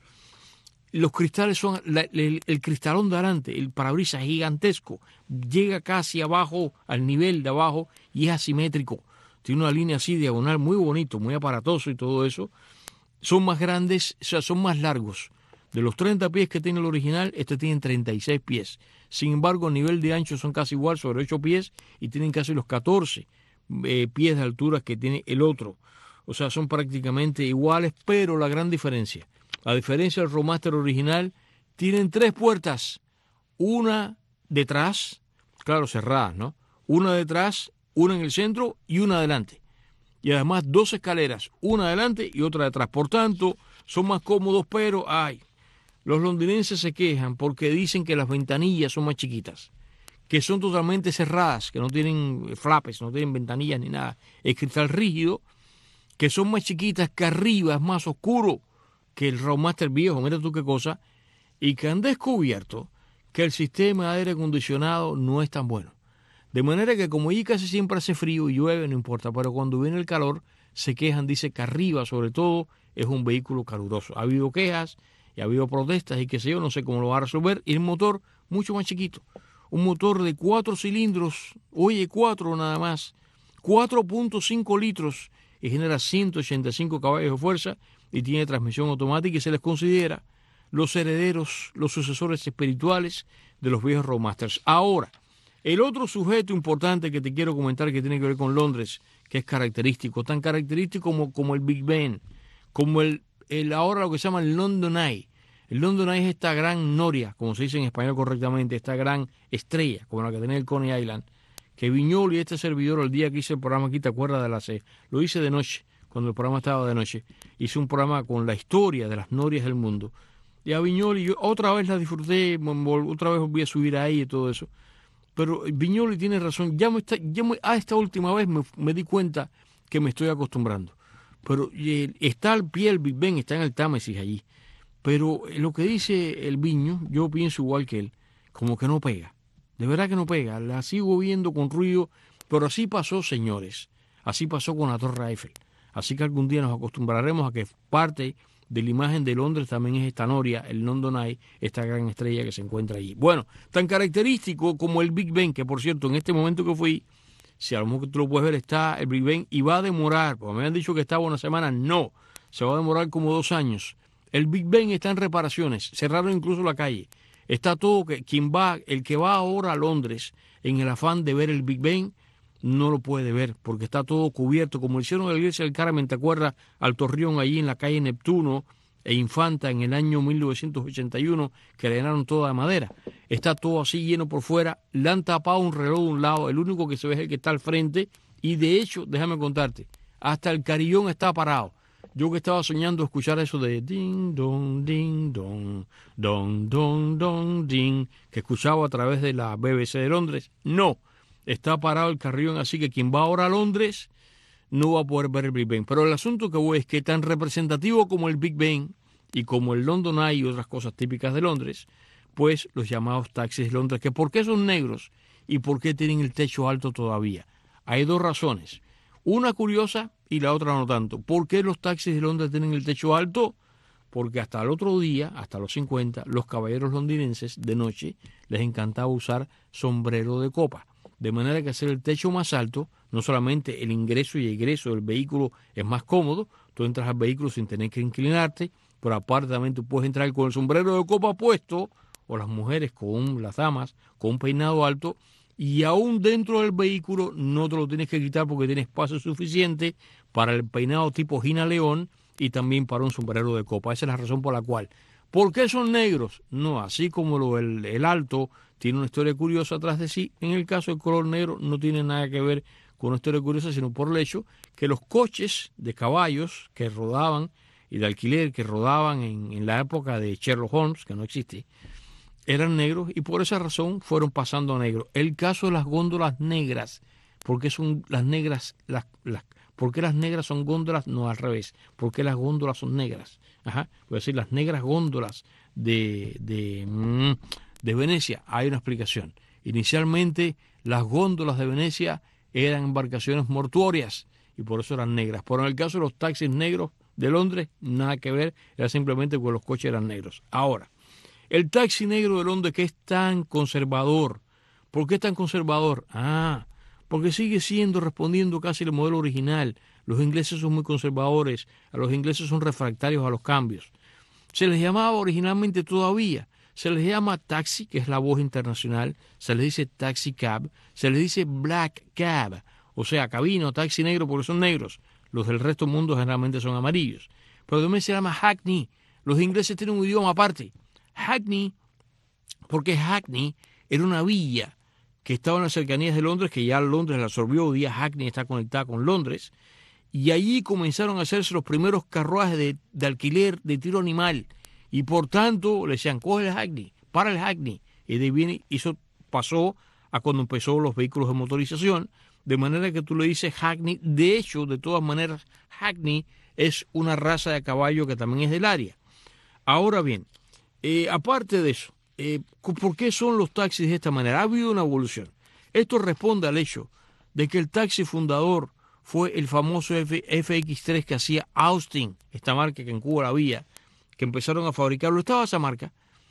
Speaker 2: Los cristales son, la, el, el cristalón de adelante, el parabrisas gigantesco, llega casi abajo, al nivel de abajo, y es asimétrico. Tiene una línea así diagonal muy bonito, muy aparatoso y todo eso. Son más grandes, o sea, son más largos. De los treinta pies que tiene el original, este tiene treinta y seis pies. Sin embargo, el nivel de ancho son casi igual, sobre ocho pies, y tienen casi los catorce eh, pies de altura que tiene el otro. O sea, son prácticamente iguales, pero la gran diferencia, a diferencia del Roadmaster original, tienen tres puertas. Una detrás, claro, cerradas, ¿no? Una detrás, una en el centro y una adelante. Y además dos escaleras, una adelante y otra detrás. Por tanto, son más cómodos, pero ay, los londinenses se quejan porque dicen que las ventanillas son más chiquitas, que son totalmente cerradas, que no tienen flapes, no tienen ventanillas ni nada. Es cristal rígido, que son más chiquitas, que arriba es más oscuro que el Roadmaster viejo, mira tú qué cosa, y que han descubierto que el sistema de aire acondicionado no es tan bueno. De manera que como allí casi siempre hace frío y llueve, no importa, pero cuando viene el calor se quejan, dice que arriba sobre todo es un vehículo caluroso. Ha habido quejas y ha habido protestas y qué sé yo, no sé cómo lo va a resolver. Y el motor mucho más chiquito, un motor de cuatro cilindros, oye, cuatro nada más, cuatro punto cinco litros y genera ciento ochenta y cinco caballos de fuerza y tiene transmisión automática y se les considera los herederos, los sucesores espirituales de los viejos Roadmasters. Ahora, el otro sujeto importante que te quiero comentar que tiene que ver con Londres, que es característico, tan característico como, como el Big Ben, como el, el ahora lo que se llama el London Eye. El London Eye es esta gran noria, como se dice en español correctamente, esta gran estrella, como la que tenía el Coney Island, que Viñolo y este servidor el día que hice el programa aquí, ¿te acuerdas de la C? Lo hice de noche, cuando el programa estaba de noche. Hice un programa con la historia de las norias del mundo. Y a Viñolo, yo otra vez la disfruté, otra vez volví a subir ahí y todo eso. Pero Viñolo tiene razón, ya, me está, ya me, a esta última vez me, me di cuenta que me estoy acostumbrando. Pero eh, está al pie el Big Ben, está en el Támesis allí. Pero lo que dice el Viño, yo pienso igual que él, como que no pega. De verdad que no pega, la sigo viendo con ruido, pero así pasó, señores. Así pasó con la Torre Eiffel. Así que algún día nos acostumbraremos a que parte de la imagen de Londres también es esta noria, el London Eye, esta gran estrella que se encuentra allí. Bueno, tan característico como el Big Ben, que por cierto, en este momento que fui, si a lo mejor tú lo puedes ver, está el Big Ben y va a demorar, porque me han dicho que estaba una semana, no, se va a demorar como dos años. El Big Ben está en reparaciones, cerraron incluso la calle. Está todo, que quien va, el que va ahora a Londres en el afán de ver el Big Ben, no lo puede ver, porque está todo cubierto, como hicieron en la iglesia del Carmen, ¿te acuerdas? Al Torreón, allí en la calle Neptuno e Infanta, en el año mil novecientos ochenta y uno, que le llenaron toda de madera. Está todo así lleno por fuera, le han tapado un reloj de un lado, el único que se ve es el que está al frente, y de hecho, déjame contarte, hasta el carillón está parado. Yo que estaba soñando escuchar eso de ding, dong, ding, dong, dong, dong, dong, ding, que escuchaba a través de la B B C de Londres, no. Está parado el carrillón, así que quien va ahora a Londres no va a poder ver el Big Ben. Pero el asunto que voy es que tan representativo como el Big Ben y como el London Eye y otras cosas típicas de Londres, pues los llamados taxis de Londres, que ¿por qué son negros y por qué tienen el techo alto todavía? Hay dos razones, una curiosa y la otra no tanto. ¿Por qué los taxis de Londres tienen el techo alto? Porque hasta el otro día, hasta los cincuenta, los caballeros londinenses de noche les encantaba usar sombrero de copa. De manera que hacer el techo más alto, no solamente el ingreso y egreso del vehículo es más cómodo, tú entras al vehículo sin tener que inclinarte, pero aparte también tú puedes entrar con el sombrero de copa puesto, o las mujeres, con las damas, con un peinado alto, y aún dentro del vehículo no te lo tienes que quitar porque tiene espacio suficiente para el peinado tipo Gina León y también para un sombrero de copa. Esa es la razón por la cual. ¿Por qué son negros? No, así como lo, el, el alto tiene una historia curiosa atrás de sí, en el caso del color negro no tiene nada que ver con una historia curiosa, sino por el hecho que los coches de caballos que rodaban y de alquiler que rodaban en, en la época de Sherlock Holmes, que no existe, eran negros y por esa razón fueron pasando a negros. El caso de las góndolas negras, ¿por qué son las negras? Las, las, ¿Por qué las negras son góndolas? No, al revés. ¿Por qué las góndolas son negras? Ajá, voy a decir, las negras góndolas de, de, de Venecia, hay una explicación. Inicialmente, las góndolas de Venecia eran embarcaciones mortuorias y por eso eran negras. Pero en el caso de los taxis negros de Londres, nada que ver, era simplemente porque los coches eran negros. Ahora, el taxi negro de Londres, que es tan conservador, ¿por qué es tan conservador? Ah, porque sigue siendo, respondiendo casi el modelo original. Los ingleses son muy conservadores, a los ingleses son refractarios a los cambios. Se les llamaba originalmente todavía, se les llama taxi, que es la voz internacional, se les dice taxi cab, se les dice black cab, o sea, cabina o taxi negro porque son negros. Los del resto del mundo generalmente son amarillos. Pero también se llama hackney. Los ingleses tienen un idioma aparte. Hackney, porque Hackney era una villa que estaba en las cercanías de Londres, que ya Londres la absorbió. Hoy día Hackney está conectada con Londres. Y allí comenzaron a hacerse los primeros carruajes de, de alquiler de tiro animal. Y por tanto le decían, coge el Hackney, para el Hackney. Y de ahí viene, eso pasó a cuando empezó los vehículos de motorización. De manera que tú le dices Hackney. De hecho, de todas maneras, Hackney es una raza de caballo que también es del área. Ahora bien, eh, aparte de eso, eh, ¿por qué son los taxis de esta manera? Ha habido una evolución. Esto responde al hecho de que el taxi fundador fue el famoso F X tres que hacía Austin, esta marca que en Cuba la había, que empezaron a fabricarlo. Estaba esa marca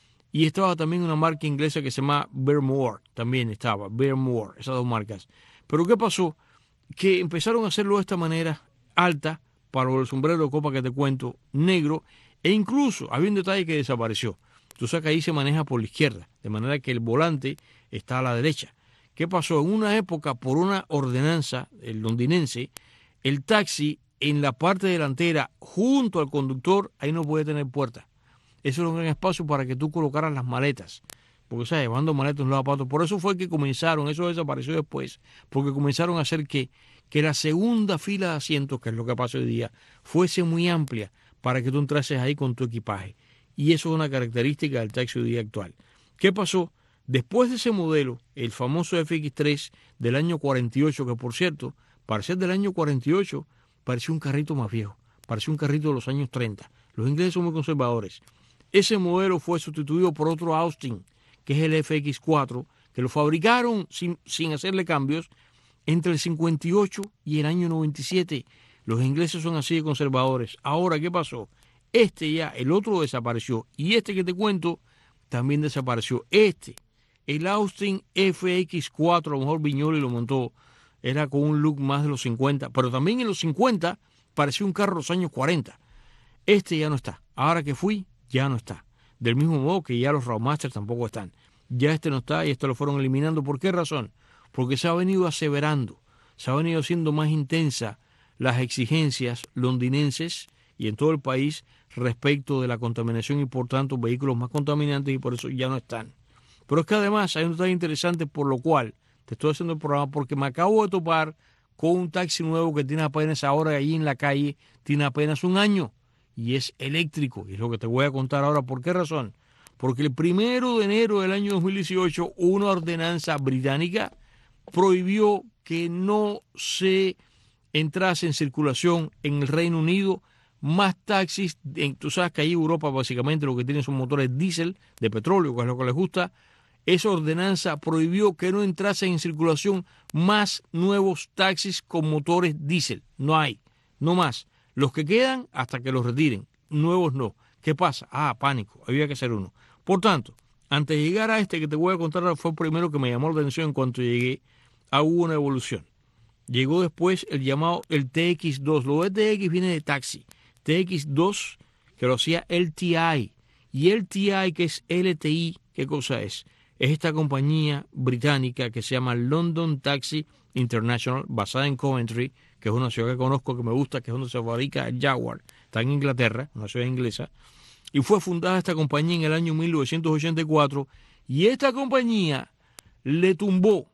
Speaker 2: y estaba también una marca inglesa que se llama Bearmore, también estaba Bearmore, esas dos marcas. Pero ¿qué pasó? Que empezaron a hacerlo de esta manera, alta, para el sombrero de copa que te cuento, negro, e incluso había un detalle que desapareció. Tú sabes que ahí se maneja por la izquierda, de manera que el volante está a la derecha. ¿Qué pasó? En una época, por una ordenanza el londinense, el taxi en la parte delantera, junto al conductor, ahí no puede tener puerta. Eso era un gran espacio para que tú colocaras las maletas. Porque, ¿sabes? Llevando maletas en los zapatos. Por eso fue que comenzaron, eso desapareció después, porque comenzaron a hacer que, que la segunda fila de asientos, que es lo que pasa hoy día, fuese muy amplia para que tú entrases ahí con tu equipaje. Y eso es una característica del taxi hoy día actual. ¿Qué pasó? Después de ese modelo, el famoso F X tres del año cuarenta y ocho, que por cierto, para ser del año cuarenta y ocho, parecía un carrito más viejo, parecía un carrito de los años treinta. Los ingleses son muy conservadores. Ese modelo fue sustituido por otro Austin, que es el F X cuatro, que lo fabricaron sin, sin hacerle cambios entre el cincuenta y ocho y el año noventa y siete. Los ingleses son así de conservadores. Ahora, ¿qué pasó? Este ya, el otro desapareció. Y este que te cuento también desapareció. Este, el Austin F X cuatro, a lo mejor Viñoli lo montó, era con un look más de los cincuenta, pero también en los cincuenta parecía un carro de los años cuarenta. Este ya no está. Ahora que fui, ya no está. Del mismo modo que ya los Roadmaster tampoco están. Ya este no está y este lo fueron eliminando. ¿Por qué razón? Porque se ha venido aseverando, se ha venido haciendo más intensa las exigencias londinenses y en todo el país respecto de la contaminación y por tanto vehículos más contaminantes y por eso ya no están. Pero es que además hay un detalle interesante por lo cual te estoy haciendo el programa porque me acabo de topar con un taxi nuevo que tiene apenas ahora ahí en la calle, tiene apenas un año y es eléctrico y es lo que te voy a contar ahora. ¿Por qué razón? Porque el primero de enero del año dos mil dieciocho una ordenanza británica prohibió que no se entrase en circulación en el Reino Unido más taxis. En, tú sabes que ahí Europa básicamente lo que tienen son motores diésel de petróleo, que es lo que les gusta. Esa ordenanza prohibió que no entrasen en circulación más nuevos taxis con motores diésel. No hay, no más. Los que quedan hasta que los retiren, nuevos no. ¿Qué pasa? Ah, pánico, había que hacer uno. Por tanto, antes de llegar a este que te voy a contar, fue el primero que me llamó la atención en cuanto llegué, ah, hubo una evolución. Llegó después el llamado el T X dos. Lo de T X viene de taxi. T X dos, que lo hacía L T I. Y L T I, que es L T I, ¿qué cosa es? Es esta compañía británica que se llama London Taxi International, basada en Coventry, que es una ciudad que conozco, que me gusta, que es donde se fabrica el Jaguar. Está en Inglaterra, una ciudad inglesa. Y fue fundada esta compañía en el año mil novecientos ochenta y cuatro. Y esta compañía le tumbó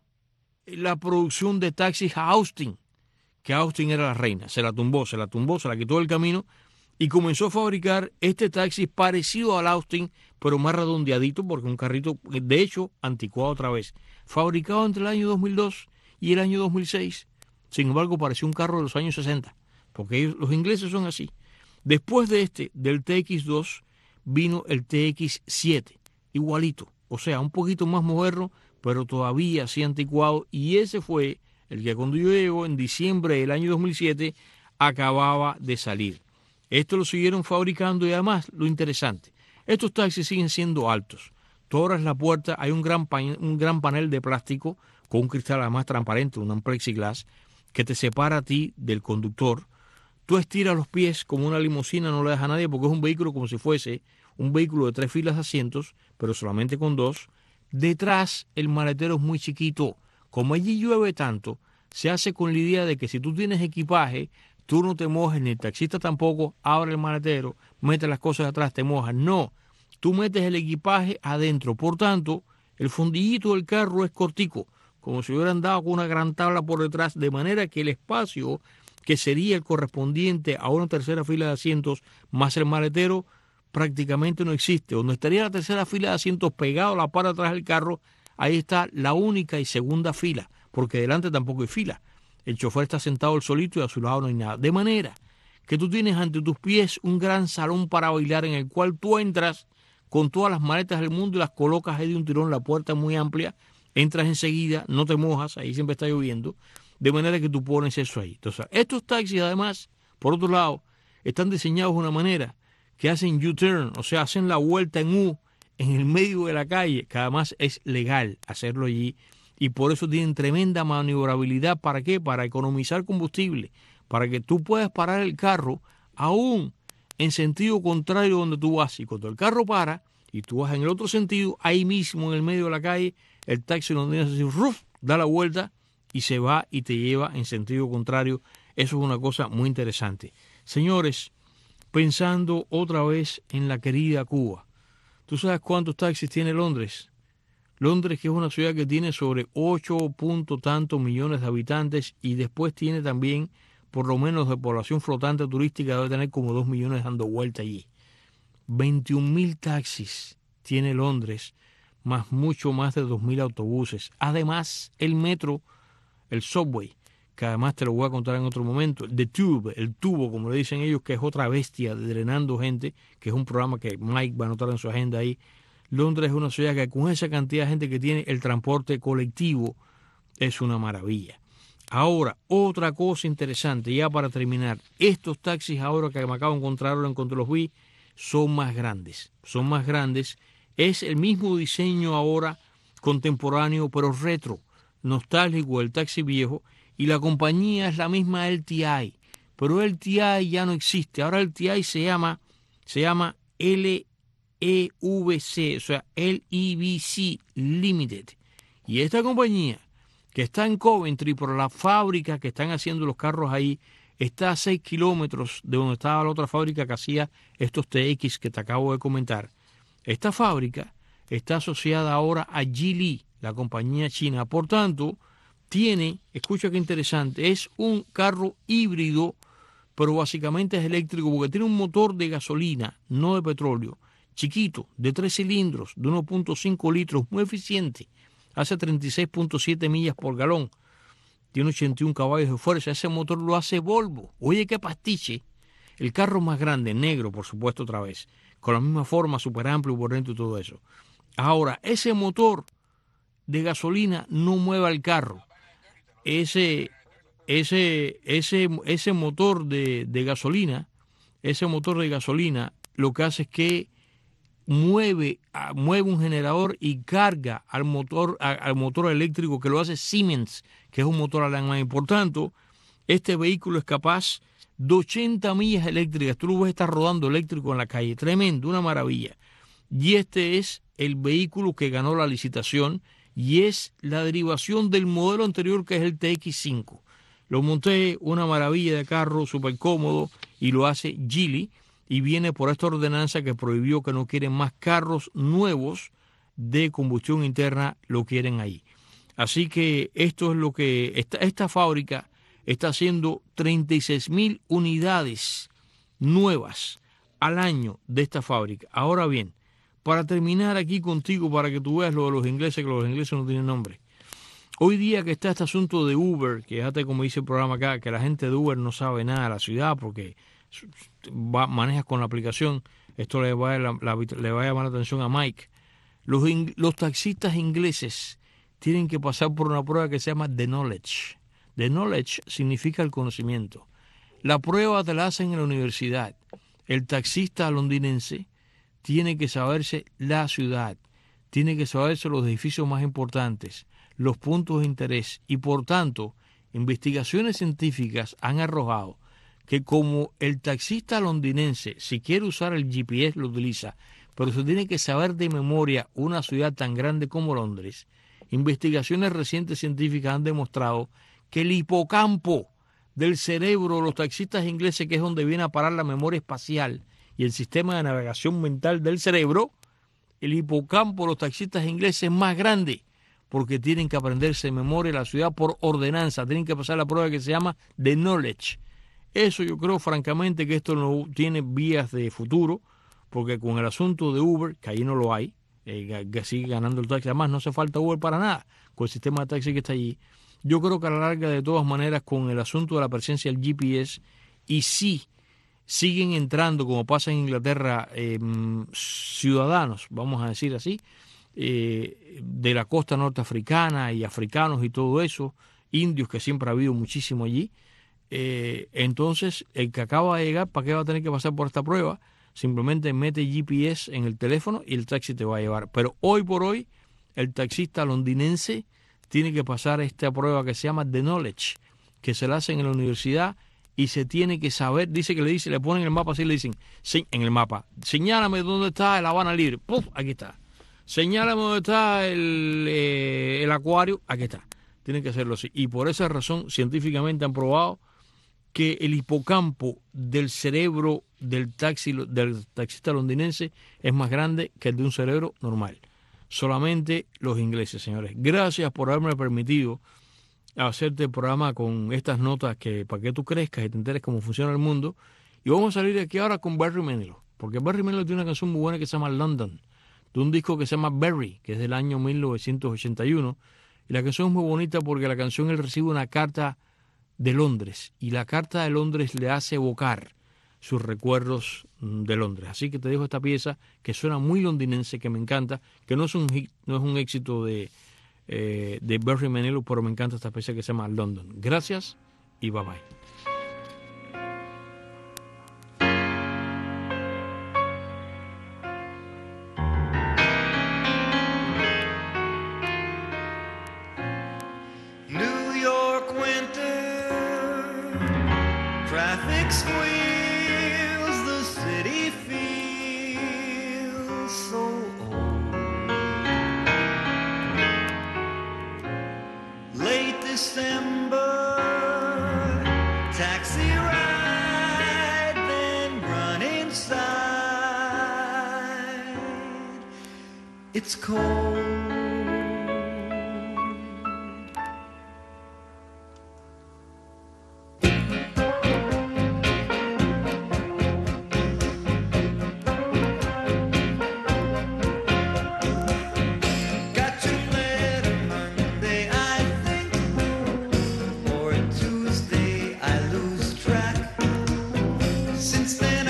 Speaker 2: la producción de taxis a Austin, que Austin era la reina. Se la tumbó, se la tumbó, se la quitó del camino y comenzó a fabricar este taxi parecido al Austin, pero más redondeadito, porque un carrito, de hecho, anticuado otra vez. Fabricado entre el año dos mil dos y el año dos mil seis. Sin embargo, pareció un carro de los años sesenta, porque ellos, los ingleses son así. Después de este, del T X dos, vino el T X siete, igualito. O sea, un poquito más moderno, pero todavía así anticuado. Y ese fue el que cuando yo llego en diciembre del año dos mil siete acababa de salir. Esto lo siguieron fabricando y además lo interesante, estos taxis siguen siendo altos. Tú abres la puerta, hay un gran, pa- un gran panel de plástico con un cristal además transparente, un plexiglass, que te separa a ti del conductor. Tú estiras los pies como una limusina, no le deja a nadie porque es un vehículo como si fuese un vehículo de tres filas de asientos, pero solamente con dos. Detrás el maletero es muy chiquito. Como allí llueve tanto, se hace con la idea de que si tú tienes equipaje, tú no te mojes, ni el taxista tampoco, abre el maletero, mete las cosas atrás, te mojas. No, tú metes el equipaje adentro. Por tanto, el fondillito del carro es cortico, como si hubieran dado con una gran tabla por detrás, de manera que el espacio que sería el correspondiente a una tercera fila de asientos más el maletero prácticamente no existe. Donde estaría la tercera fila de asientos pegado a la parte de atrás del carro, ahí está la única y segunda fila, porque delante tampoco hay fila. El chofer está sentado el solito y a su lado no hay nada. De manera que tú tienes ante tus pies un gran salón para bailar en el cual tú entras con todas las maletas del mundo y las colocas ahí de un tirón. La puerta es muy amplia, entras enseguida, no te mojas, ahí siempre está lloviendo, de manera que tú pones eso ahí. Entonces, estos taxis además, por otro lado, están diseñados de una manera que hacen U-turn, o sea, hacen la vuelta en U en el medio de la calle, que además es legal hacerlo allí, y por eso tienen tremenda maniobrabilidad. ¿Para qué? Para economizar combustible, para que tú puedas parar el carro aún en sentido contrario donde tú vas, y cuando el carro para y tú vas en el otro sentido, ahí mismo en el medio de la calle, el taxi no tiene que decir, ¡ruf!, da la vuelta y se va y te lleva en sentido contrario. Eso es una cosa muy interesante. Señores, pensando otra vez en la querida Cuba, ¿tú sabes cuántos taxis tiene Londres? Londres, que es una ciudad que tiene sobre ocho punto tantos millones de habitantes y después tiene también, por lo menos de población flotante turística, debe tener como dos millones dando vuelta allí. veintiún mil taxis tiene Londres, más mucho más de dos mil autobuses. Además, el metro, el subway, que además te lo voy a contar en otro momento, The Tube, el tubo, como le dicen ellos, que es otra bestia drenando gente, que es un programa que Mike va a anotar en su agenda ahí. Londres es una ciudad que con esa cantidad de gente que tiene, el transporte colectivo es una maravilla. Ahora, otra cosa interesante, ya para terminar, estos taxis ahora que me acabo de encontrar, ahora en cuanto los vi, son más grandes, son más grandes. Es el mismo diseño ahora contemporáneo, pero retro, nostálgico del taxi viejo, y la compañía es la misma L T I, pero L T I ya no existe. Ahora L T I se llama, se llama L E V C, o sea, L E V C Limited. Y esta compañía, que está en Coventry, por la fábrica que están haciendo los carros ahí, está a seis kilómetros de donde estaba la otra fábrica que hacía estos T X que te acabo de comentar. Esta fábrica está asociada ahora a Geely, la compañía china. Por tanto, tiene, escucha qué interesante, es un carro híbrido, pero básicamente es eléctrico porque tiene un motor de gasolina, no de petróleo, chiquito, de tres cilindros, de uno punto cinco litros, muy eficiente, hace treinta y seis punto siete millas por galón, tiene ochenta y un caballos de fuerza. Ese motor lo hace Volvo. Oye, qué pastiche. El carro más grande, negro, por supuesto, otra vez, con la misma forma, súper amplio por dentro y todo eso. Ahora, ese motor de gasolina no mueve el carro. Ese, ese, ese, ese motor de, de gasolina, ese motor de gasolina, lo que hace es que mueve, mueve un generador y carga al motor, al motor eléctrico que lo hace Siemens, que es un motor alemán. Por tanto, este vehículo es capaz de ochenta millas eléctricas. Tú lo ves estar rodando eléctrico en la calle. Tremendo, una maravilla. Y este es el vehículo que ganó la licitación y es la derivación del modelo anterior, que es el T X cinco. Lo monté, una maravilla de carro, súper cómodo, y lo hace Geely. Y viene por esta ordenanza que prohibió que no quieren más carros nuevos de combustión interna, lo quieren ahí. Así que esto es lo que esta, esta fábrica está haciendo treinta y seis mil unidades nuevas al año de esta fábrica. Ahora bien, para terminar aquí contigo, para que tú veas lo de los ingleses, que los ingleses no tienen nombre. Hoy día que está este asunto de Uber, que fíjate como dice el programa acá, que la gente de Uber no sabe nada de la ciudad porque va, manejas con la aplicación. Esto le va, a, la, la, le va a llamar la atención a Mike. Los, los taxistas ingleses tienen que pasar por una prueba que se llama The Knowledge. The knowledge significa el conocimiento. La prueba te la hacen en la universidad. El taxista londinense tiene que saberse la ciudad, tiene que saberse los edificios más importantes, los puntos de interés y, por tanto, investigaciones científicas han arrojado que como el taxista londinense, si quiere usar el G P S, lo utiliza, pero se tiene que saber de memoria una ciudad tan grande como Londres, investigaciones recientes científicas han demostrado que el hipocampo del cerebro de los taxistas ingleses, que es donde viene a parar la memoria espacial y el sistema de navegación mental del cerebro, el hipocampo de los taxistas ingleses es más grande porque tienen que aprenderse de memoria la ciudad por ordenanza, tienen que pasar la prueba que se llama The Knowledge. Eso yo creo francamente que esto no tiene vías de futuro, porque con el asunto de Uber, que ahí no lo hay, eh, que sigue ganando el taxi, además no hace falta Uber para nada, con el sistema de taxi que está allí. Yo creo que a la larga, de todas maneras, con el asunto de la presencia del G P S, y sí siguen entrando, como pasa en Inglaterra, eh, ciudadanos, vamos a decir así, eh, de la costa norteafricana y africanos y todo eso, indios, que siempre ha habido muchísimo allí, eh, entonces el que acaba de llegar, ¿para qué va a tener que pasar por esta prueba? Simplemente mete G P S en el teléfono y el taxi te va a llevar. Pero hoy por hoy, el taxista londinense tiene que pasar esta prueba que se llama The Knowledge, que se la hacen en la universidad y se tiene que saber, dice que le dice, le ponen el mapa así, le dicen, sí, en el mapa, señálame dónde está el Habana Libre, ¡puf! Aquí está. Señálame dónde está el, eh, el acuario, aquí está. Tienen que hacerlo así. Y por esa razón, científicamente han probado que el hipocampo del cerebro del taxi, del taxista londinense es más grande que el de un cerebro normal. Solamente los ingleses, señores. Gracias por haberme permitido hacerte el programa con estas notas que para que tú crezcas y te enteres cómo funciona el mundo. Y vamos a salir de aquí ahora con Barry Manilow, porque Barry Manilow tiene una canción muy buena que se llama London, de un disco que se llama Barry, que es del año mil novecientos ochenta y uno. Y la canción es muy bonita porque la canción él recibe una carta de Londres y la carta de Londres le hace evocar sus recuerdos de Londres. Así que te dejo esta pieza que suena muy londinense, que me encanta, que no es un hit, no es un éxito de, eh, de Barry Manilow, pero me encanta esta pieza que se llama London. Gracias y bye bye.
Speaker 1: It's cold.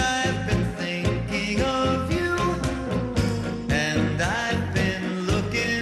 Speaker 1: Looking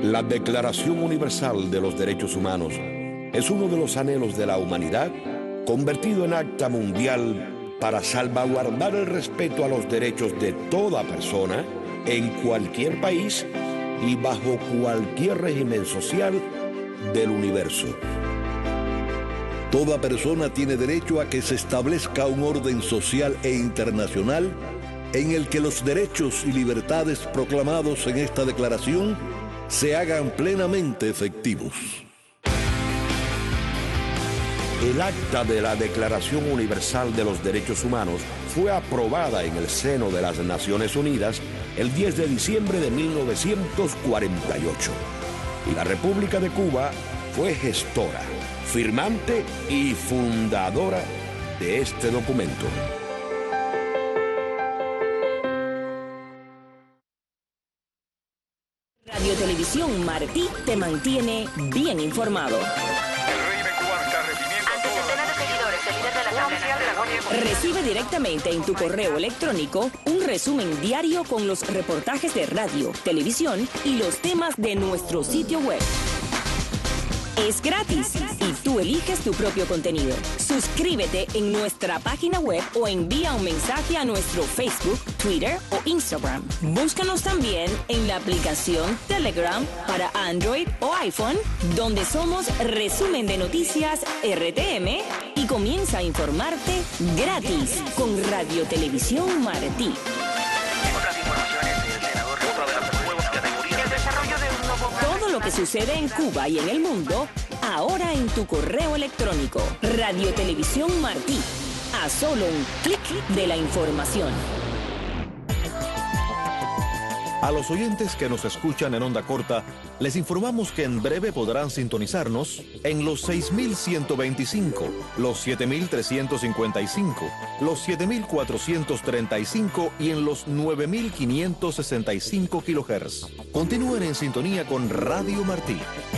Speaker 4: La Declaración Universal de los Derechos Humanos es uno de los anhelos de la humanidad convertido en acta mundial para salvaguardar el respeto a los derechos de toda persona en cualquier país y bajo cualquier régimen social del universo.
Speaker 5: Toda persona tiene derecho a que se establezca un orden social e internacional en el que los derechos y libertades proclamados en esta declaración se hagan plenamente efectivos.
Speaker 4: El acta de la Declaración Universal de los Derechos Humanos fue aprobada en el seno de las Naciones Unidas el diez de diciembre de mil novecientos cuarenta y ocho. Y la República de Cuba fue gestora, firmante y fundadora de este documento.
Speaker 6: Radio Televisión Martí te mantiene bien informado. Recibe directamente en tu correo electrónico un resumen diario con los reportajes de radio, televisión y los temas de nuestro sitio web. Es gratis y tú eliges tu propio contenido. Suscríbete en nuestra página web o envía un mensaje a nuestro Facebook, Twitter o Instagram. Búscanos también en la aplicación Telegram para Android o iPhone, donde somos Resumen de Noticias R T M y comienza a informarte gratis con Radio Televisión Martí. Todo lo que sucede en Cuba y en el mundo, ahora en tu correo electrónico. Radio Televisión Martí. A solo un clic de la información.
Speaker 7: A los oyentes que nos escuchan en onda corta, les informamos que en breve podrán sintonizarnos en los seis mil ciento veinticinco, los siete mil trescientos cincuenta y cinco, los siete mil cuatrocientos treinta y cinco y en los nueve mil quinientos sesenta y cinco kilohertz. Continúen en sintonía con Radio Martí.